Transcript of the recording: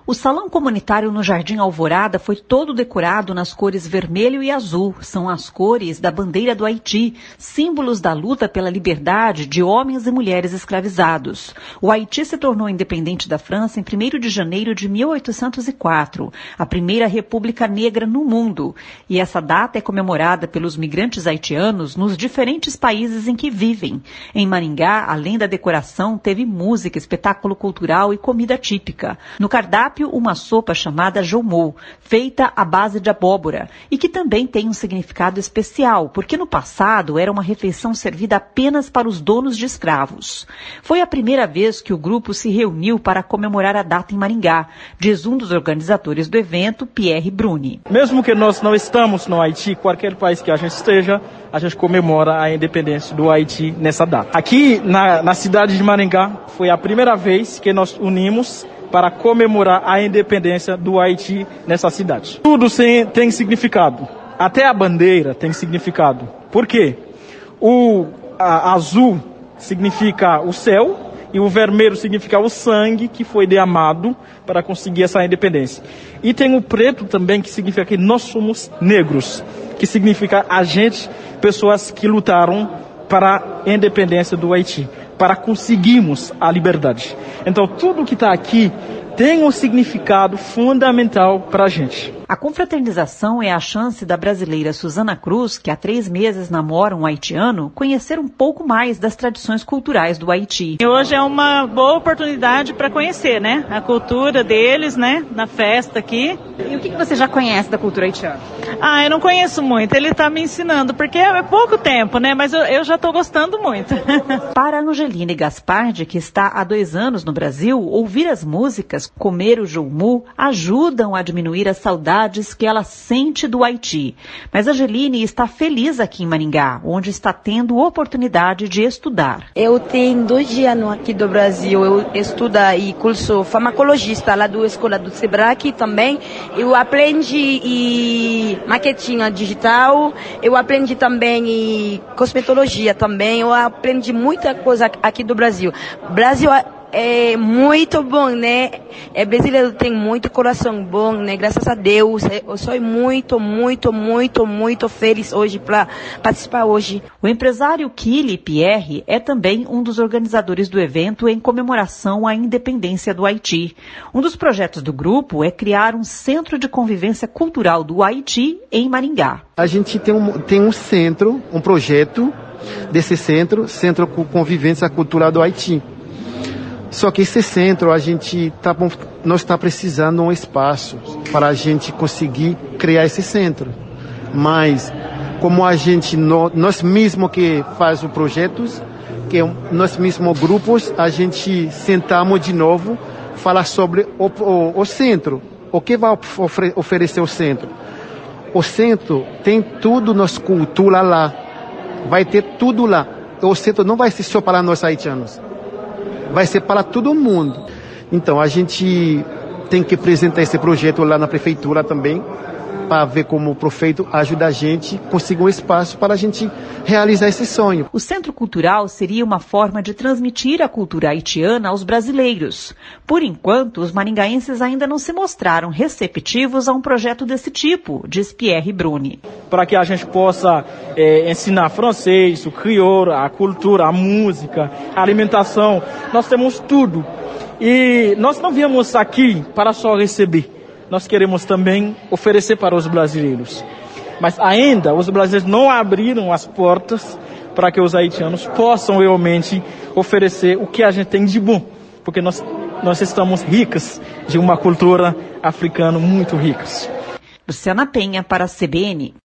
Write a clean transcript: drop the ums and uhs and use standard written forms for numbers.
O salão comunitário no Jardim Alvorada foi todo decorado nas cores vermelho e azul. São as cores da bandeira do Haiti, símbolos da luta pela liberdade de homens e mulheres escravizados. O Haiti se tornou independente da França em 1º de janeiro de 1804, a primeira república negra no mundo. E essa data é comemorada pelos migrantes haitianos nos diferentes países em que vivem. Em Maringá, além da decoração, teve música, espetáculo cultural e comida típica. No cardápio, uma sopa chamada jomou, feita à base de abóbora, e que também tem um significado especial, porque no passado era uma refeição servida apenas para os donos de escravos. Foi a primeira vez que o grupo se reuniu para comemorar a data em Maringá, diz um dos organizadores do evento, Pierre Bruni. Mesmo que nós não estamos no Haiti, qualquer país que a gente esteja, a gente comemora a independência do Haiti nessa data. Aqui na cidade de Maringá, foi a primeira vez que nós unimos para comemorar a independência do Haiti nessa cidade. Tudo tem significado. Até a bandeira tem significado. Por quê? O azul significa o céu e o vermelho significa o sangue que foi derramado para conseguir essa independência. E tem o preto também, que significa que nós somos negros, que significa a gente, pessoas que lutaram para a independência do Haiti, para conseguirmos a liberdade. Então, tudo que está aqui tem um significado fundamental para a gente. A confraternização é a chance da brasileira Suzana Cruz, que há 3 meses namora um haitiano, conhecer um pouco mais das tradições culturais do Haiti. E hoje é uma boa oportunidade para conhecer, né, a cultura deles, né, na festa aqui. E o que você já conhece da cultura haitiana? Eu não conheço muito, ele está me ensinando, porque é pouco tempo, né, mas eu já estou gostando muito. Para Angeline Gaspardi, que está há 2 anos no Brasil, ouvir as músicas, comer o jomu, ajudam a diminuir a saudade que ela sente do Haiti. Mas a Angeline está feliz aqui em Maringá, onde está tendo oportunidade de estudar. Eu tenho 2 anos aqui do Brasil. Eu estudo e curso farmacologista lá da escola do Sebrae também. Eu aprendi marketing digital, eu aprendi também cosmetologia também. Eu aprendi muita coisa aqui do Brasil. Brasil é muito bom, né? Brasileiro tem muito coração bom, né? Graças a Deus. Eu sou muito, muito, muito, muito feliz hoje para participar hoje. O empresário Kili Pierre é também um dos organizadores do evento em comemoração à independência do Haiti. Um dos projetos do grupo é criar um centro de convivência cultural do Haiti em Maringá. A gente tem um centro, um projeto desse Centro de Convivência Cultural do Haiti. Só que esse centro, nós está precisando de um espaço para a gente conseguir criar esse centro. Mas, como nós mesmos que faz os projetos, que nós mesmos grupos, a gente sentamos de novo, falar sobre o centro. O que vai oferecer o centro? O centro tem tudo nossa cultura lá. Vai ter tudo lá. O centro não vai ser só para nós haitianos. Vai ser para todo mundo. Então, a gente tem que apresentar esse projeto lá na prefeitura também, para ver como o prefeito ajuda a gente a conseguir um espaço para a gente realizar esse sonho. O Centro Cultural seria uma forma de transmitir a cultura haitiana aos brasileiros. Por enquanto, os maringaenses ainda não se mostraram receptivos a um projeto desse tipo, diz Pierre Bruni. Para que a gente possa ensinar francês, o crioulo, a cultura, a música, a alimentação, nós temos tudo. E nós não viemos aqui para só receber. Nós queremos também oferecer para os brasileiros. Mas ainda os brasileiros não abriram as portas para que os haitianos possam realmente oferecer o que a gente tem de bom. Porque nós estamos ricos de uma cultura africana muito ricas. Luciana Penha para a CBN.